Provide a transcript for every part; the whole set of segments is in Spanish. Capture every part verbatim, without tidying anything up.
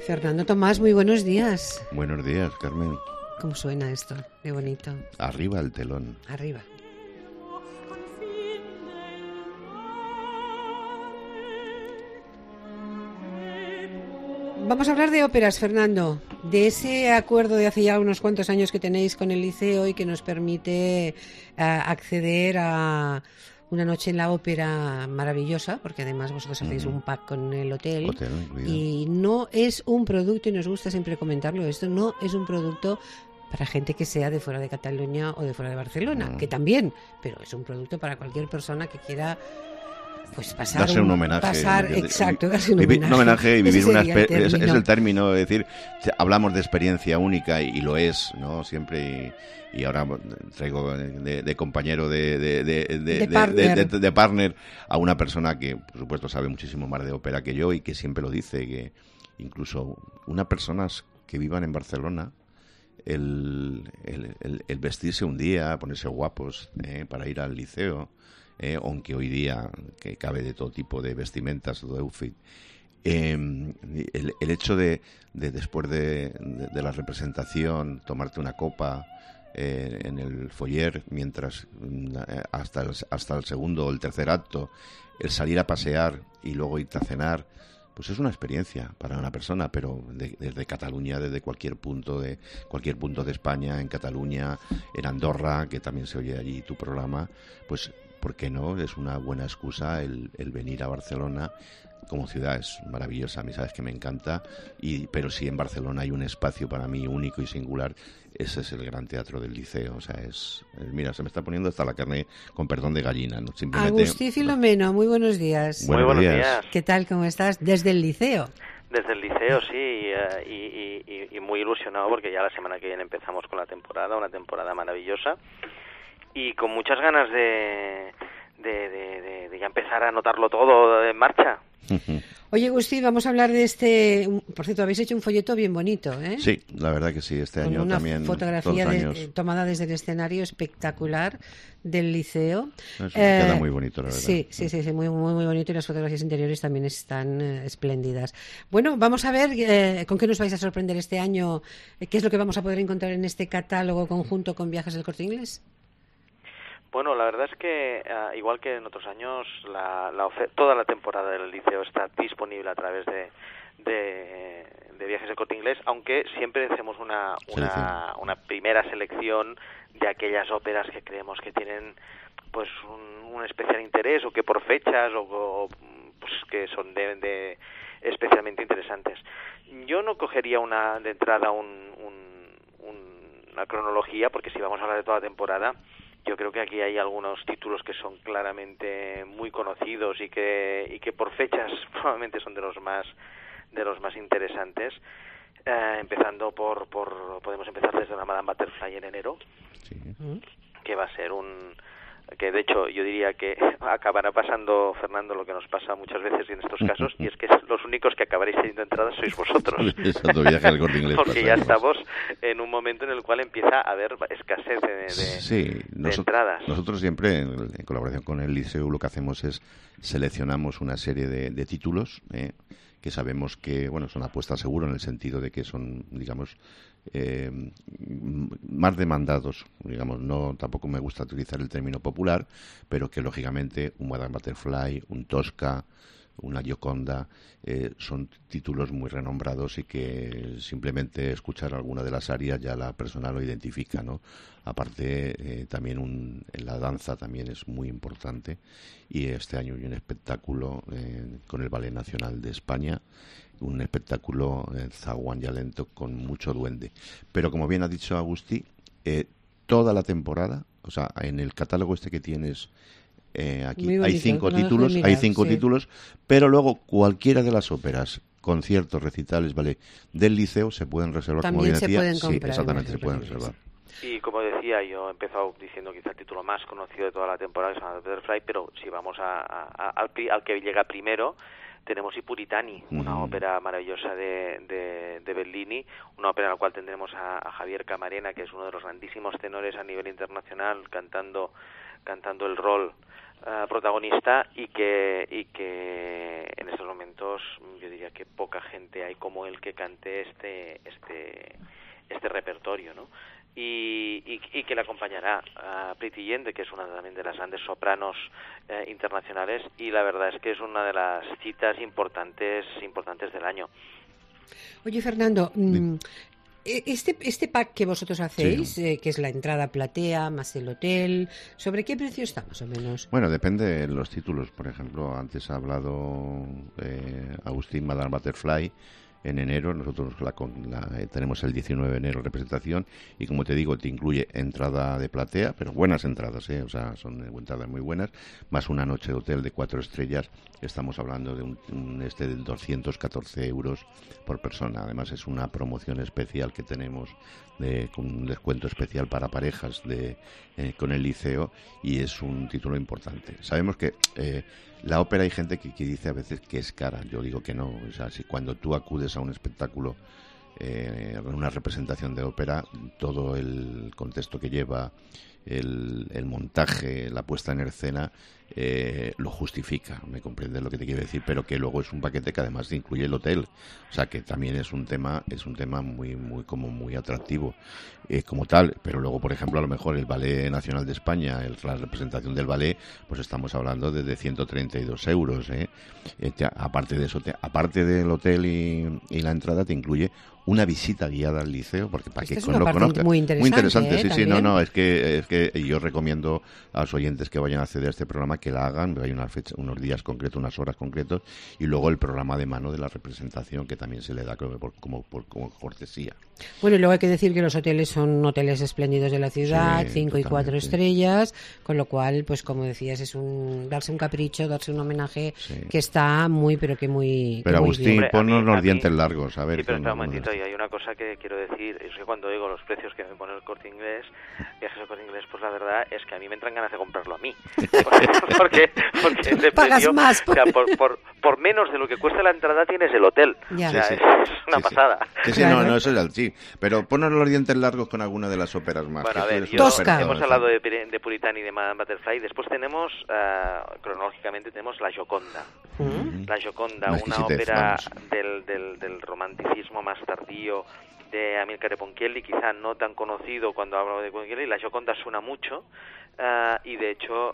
Fernando Tomás, muy buenos días. Buenos días, Carmen. ¿Cómo suena esto? Qué bonito. Arriba el telón. Arriba. Vamos a hablar de óperas, Fernando, de ese acuerdo de hace ya unos cuantos años que tenéis con el Liceo y que nos permite uh, acceder a una noche en la ópera maravillosa, porque además vosotros hacéis mm. un pack con el hotel, hotel y no es un producto, y nos gusta siempre comentarlo, esto no es un producto para gente que sea de fuera de Cataluña o de fuera de Barcelona, mm. que también, pero es un producto para cualquier persona que quiera pues pasar darse un, un homenaje, pasar, de, exacto, darse un vivir, homenaje, un homenaje y vivir una espe- el es, es el término, es decir, hablamos de experiencia única y, y lo es, ¿no? Siempre y, y ahora traigo de, de compañero de de de, de, de, de, partner. de, de, de partner a una persona que, por supuesto, sabe muchísimo más de ópera que yo y que siempre lo dice, que incluso unas personas que vivan en Barcelona, el, el, el, el vestirse un día, ponerse guapos eh, para ir al liceo, Eh, aunque hoy día que cabe de todo tipo de vestimentas o de outfit, eh, el, el hecho de, de después de, de, de la representación tomarte una copa eh, en el foyer mientras eh, hasta el, hasta el segundo o el tercer acto, el salir a pasear y luego irte a cenar, pues es una experiencia para una persona, pero de, desde Cataluña, desde cualquier punto de cualquier punto de España, en Cataluña, en Andorra, que también se oye allí tu programa, pues ¿por qué no? Es una buena excusa el, el venir a Barcelona. Como ciudad es maravillosa, a mí sabes que me encanta, y pero si en Barcelona hay un espacio para mí único y singular, ese es el Gran Teatro del Liceo. O sea, es, es mira, se me está poniendo hasta la carne con perdón de gallina, ¿no? Simplemente. Agustí Filomeno, muy buenos días. Buenos, muy buenos días. días. ¿Qué tal? ¿Cómo estás? Desde el Liceo. Desde el Liceo, sí, y, y, y, y muy ilusionado porque ya la semana que viene empezamos con la temporada, una temporada maravillosa, y con muchas ganas de De, de, de, de ya empezar a notarlo todo en marcha. Oye, Agustí, vamos a hablar de este... Por cierto, habéis hecho un folleto bien bonito, ¿eh? Sí, la verdad que sí, este Con año una también. fotografía todos de, años. tomada desde el escenario espectacular del Liceo. Eso, eh, queda muy bonito, la verdad. Sí, sí, sí, sí, muy, muy, muy bonito, y las fotografías interiores también están eh, espléndidas. Bueno, vamos a ver eh, con qué nos vais a sorprender este año, eh, qué es lo que vamos a poder encontrar en este catálogo conjunto con Viajes del Corte Inglés. Bueno, la verdad es que, uh, igual que en otros años, la, la ofe- toda la temporada del Liceo está disponible a través de, de, de Viajes del Corte Inglés, aunque siempre hacemos una, una, una primera selección de aquellas óperas que creemos que tienen pues un, un especial interés, o que por fechas o, o pues que son de, de especialmente interesantes. Yo no cogería una de entrada un, un, un, una cronología, porque si vamos a hablar de toda la temporada, yo creo que aquí hay algunos títulos que son claramente muy conocidos y que y que por fechas probablemente son de los más de los más interesantes. Eh, empezando por por podemos empezar desde la Madame Butterfly en enero, sí. que va a ser un que de hecho yo diría que acabará pasando, Fernando, lo que nos pasa muchas veces en estos casos, y es que los únicos que acabaréis teniendo entradas sois vosotros. Exacto, Viaje al Corte Inglés. Porque ya estamos en un momento en el cual empieza a haber escasez de, de, sí, de nosotros, entradas. Nosotros siempre, en, en colaboración con el Liceo, lo que hacemos es seleccionamos una serie de, de títulos eh, que sabemos que, bueno, son apuestas seguro, en el sentido de que son, digamos, eh, más demandados, digamos, no, tampoco me gusta utilizar el término popular, pero que lógicamente un Madame Butterfly, un Tosca, una Gioconda, eh, son títulos muy renombrados y que simplemente escuchar alguna de las arias ya la persona lo identifica, ¿no? Aparte, eh, también un, en la danza también es muy importante, y este año hay un espectáculo eh, con el Ballet Nacional de España, un espectáculo eh, zaguán y lento con mucho duende. Pero como bien ha dicho Agustí, eh, toda la temporada, o sea, en el catálogo este que tienes eh, aquí bonito, hay cinco títulos, mirar, hay cinco sí. títulos, pero luego cualquiera de las óperas, conciertos, recitales, vale, del Liceo se pueden reservar. También como bien se decía, pueden sí, comprar, exactamente, se pueden reservar. Y como decía, yo he empezado diciendo quizá el título más conocido de toda la temporada, que es Madame Butterfly, pero si vamos a, a, a, al, al que llega primero, tenemos I Puritani, una mm. ópera maravillosa de, de, de Bellini, una ópera en la cual tendremos a, a Javier Camarena, que es uno de los grandísimos tenores a nivel internacional, cantando cantando el rol uh, protagonista, y que y que en estos momentos yo diría que poca gente hay como él que cante este este este repertorio, ¿no? Y, y, y que le acompañará a Priti Yende, que es una también de las grandes sopranos eh, internacionales, y la verdad es que es una de las citas importantes importantes del año. Oye, Fernando, mmm, este este pack que vosotros hacéis, sí. eh, que es la entrada platea más el hotel, ¿sobre qué precio está más o menos? Bueno, depende de los títulos. Por ejemplo, antes ha hablado eh, Agustín Madame Butterfly. En enero, nosotros la, la, eh, tenemos el diecinueve de enero representación, y como te digo, te incluye entrada de platea, pero buenas entradas, ¿eh? O sea, son entradas muy buenas, más una noche de hotel de cuatro estrellas. Estamos hablando de un, un este de doscientos catorce euros por persona. Además, es una promoción especial que tenemos de, con un descuento especial para parejas de eh, con el liceo, y es un título importante. Sabemos que eh, la ópera hay gente que, que dice a veces que es cara. Yo digo que no. O sea, si cuando tú acudes a un espectáculo, eh, una representación de ópera, todo el contexto que lleva, el, el montaje, la puesta en escena, eh, lo justifica. Me comprendes lo que te quiero decir, pero que luego es un paquete que además incluye el hotel. O sea, que también es un tema, es un tema muy, muy, como muy atractivo eh, como tal. Pero luego, por ejemplo, a lo mejor el Ballet Nacional de España, el, la representación del ballet, pues estamos hablando de, de ciento treinta y dos euros. ¿eh? Eh, te, aparte de eso, te, aparte del hotel y, y la entrada, te incluye una visita guiada al liceo, porque para que con lo conozca. Muy interesante, muy interesante, ¿eh? sí, ¿También? sí, no, no, es que, es que yo recomiendo a los oyentes que vayan a acceder a este programa que la hagan. Hay una fecha, unos días concretos, unas horas concretos, y luego el programa de mano de la representación, que también se le da como, como, por, como cortesía. Bueno, y luego hay que decir que los hoteles son hoteles espléndidos de la ciudad, sí, cinco y cuatro sí. estrellas, con lo cual, pues como decías, es un darse un capricho, darse un homenaje sí. que está muy, pero que muy Pero que Agustín, muy ponnos mí, los mí, dientes largos, a ver. Sí, pero espera un momentito, y hay una cosa que quiero decir, es que cuando digo los precios que me pone el Corte Inglés, viajes al Corte Inglés, pues la verdad es que a mí me entran ganas de comprarlo a mí. porque, porque ese Pagas precio, más. Por... o sea, por, por, por menos de lo que cuesta la entrada tienes el hotel. Ya. O sea, sí, sí. es una sí, pasada. Sí, sí, claro. no, no, eso es el sí. Pero ponnos los dientes largos con alguna de las óperas más. Bueno, a ver, yo, Tosca. hemos hablado de, de Puritani y de Madame Butterfly. Después tenemos, uh, cronológicamente, tenemos La Gioconda. ¿Mm? La Gioconda, una, una ópera del, del, del romanticismo más tardío de Amilcare Ponchielli, quizá no tan conocido cuando hablo de Ponchielli. La Gioconda suena mucho uh, y de hecho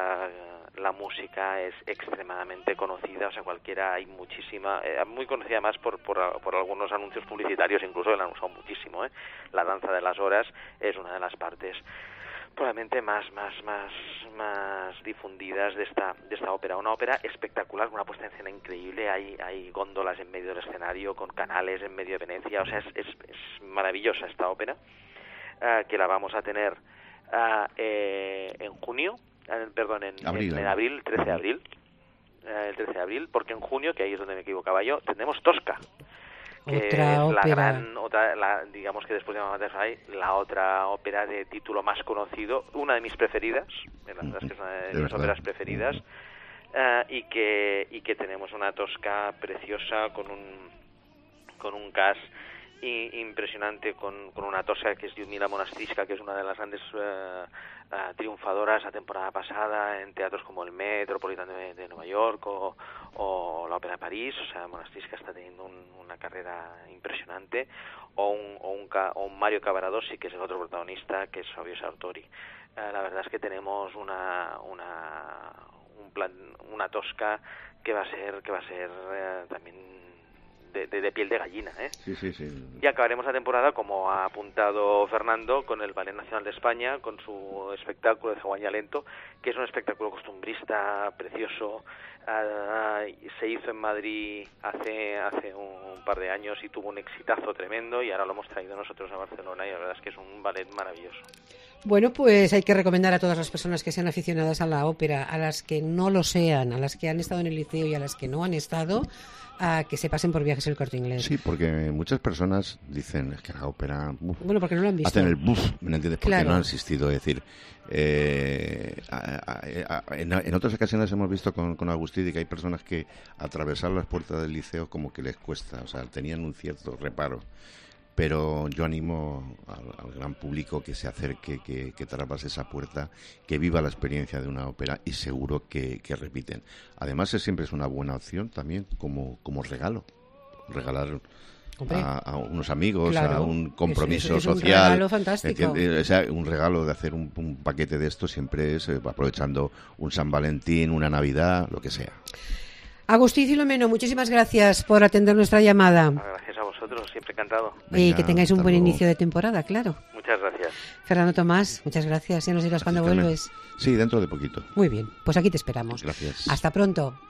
uh, la música es extremadamente conocida, o sea, cualquiera, hay muchísima, eh, muy conocida más por, por, por algunos anuncios publicitarios, incluso que la han usado muchísimo, ¿eh? La danza de las horas es una de las partes probablemente más más más más difundidas de esta de esta ópera, una ópera espectacular, con una puesta en escena increíble. Hay hay góndolas en medio del escenario, con canales en medio de Venecia, o sea, es es, es maravillosa esta ópera, uh, que la vamos a tener uh, eh, en junio, uh, perdón, en abril, en, en abril, trece de abril, uh, el trece de abril, porque en junio, que ahí es donde me equivocaba yo, tendremos Tosca. Que otra es ópera. la gran, otra, la, digamos que después de Madame Butterfly, la otra ópera de título más conocido, una de mis preferidas, la verdad es que es una de, de mis óperas preferidas, uh, y que y que tenemos una Tosca preciosa con un con un cast i, impresionante, con, con una Tosca que es Lyudmila Monastyska, que es una de las grandes uh, uh, triunfadoras la temporada pasada en teatros como el Metropolitan de, de Nueva York o, o la Ópera de París. O sea, Monastyska está teniendo un, una carrera impresionante, o un, o un, o un Mario Cavaradossi, que es el otro protagonista, que es Fabio Sartori. Uh, la verdad es que tenemos una una un plan, una Tosca que va a ser que va a ser uh, también De, de, de piel de gallina, ¿eh? Sí, sí, sí. Y acabaremos la temporada, como ha apuntado Fernando, con el Ballet Nacional de España, con su espectáculo de Cigüeña Lento, que es un espectáculo costumbrista precioso. Uh, se hizo en Madrid hace hace un par de años y tuvo un exitazo tremendo, y ahora lo hemos traído nosotros a Barcelona, y la verdad es que es un ballet maravilloso. Bueno, pues hay que recomendar a todas las personas que sean aficionadas a la ópera, a las que no lo sean, a las que han estado en el liceo y a las que no han estado, a que se pasen por Viajes El Corte Inglés. Sí, porque muchas personas dicen, es que la ópera... Uf, bueno, porque no lo han visto. Hacen el buff, ¿me entiendes? Porque claro. no han asistido. Es decir, eh, a, a, a, en, en otras ocasiones hemos visto con, con Agustí que hay personas que atravesar las puertas del liceo como que les cuesta, o sea, tenían un cierto reparo. Pero yo animo al, al gran público que se acerque, que, que traspase esa puerta, que viva la experiencia de una ópera y seguro que, que repiten. Además, es, siempre es una buena opción también como, como regalo. Regalar a, a unos amigos, claro, a un compromiso es, es, es social. Un regalo fantástico. O sea, un regalo de hacer un, un paquete de esto siempre es eh, aprovechando un San Valentín, una Navidad, lo que sea. Agustí Filomeno, muchísimas gracias por atender nuestra llamada. Gracias a vosotros, siempre encantado. Venga, y que tengáis un buen luego. inicio de temporada, claro. Muchas gracias. Fernando Tomás, muchas gracias. Ya nos dirás cuándo vuelves. Sí, dentro de poquito. Muy bien, pues aquí te esperamos. Gracias. Hasta pronto.